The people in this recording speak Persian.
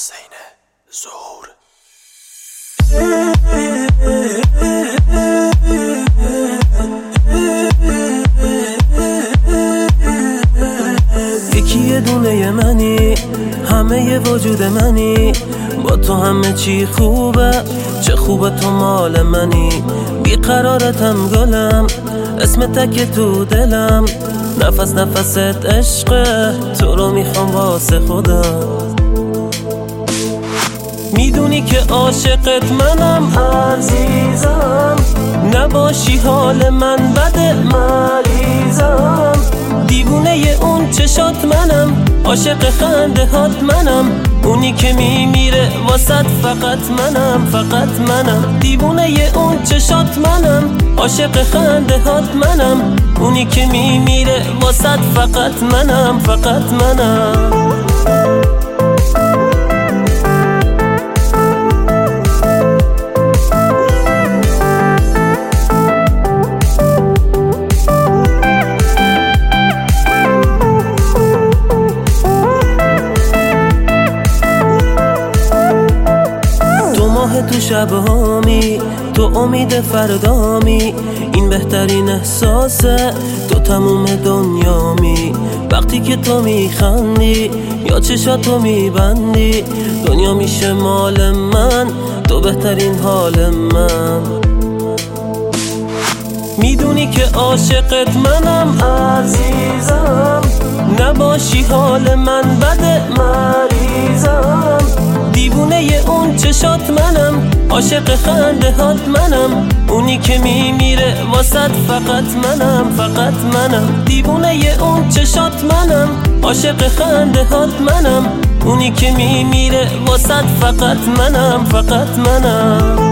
حسین ظهور. یکی یه دونه منی، همه ی وجود منی، با تو همه چی خوبه، چه خوبه تو مال منی. بیقرارتم گلم، اسم تک تو دلم، نفس نفست عشقه، تو رو میخوام واسه خودم. میدونی که عاشقت منم عزیزم، نباشی حال من بده مریضم. دیوونه ی اون چشات منم، عاشق خنده هات منم، اونی که میمیره واسط فقط منم، فقط منم. دیوونه ی اون چشات منم، عاشق خنده هات منم، اونی که میمیره واسط فقط منم، فقط منم. تو شبهامی، تو امید فردامی، این بهترین احساسه، تو تموم دنیامی. وقتی که تو میخندی یا چشاتو میبندی، دنیا میشه مال من، تو بهترین حال من. میدونی که عاشقت منم عزیزم، نباشی حال من بده مریضم. دیوونه ی اون چشات منم، عاشق خنده هات منم، اونی که میمیره واسط فقط منم، فقط منم. دیوونه ی اون چشات منم، عاشق خنده هات منم، اونی که میمیره واسط فقط منم، فقط منم.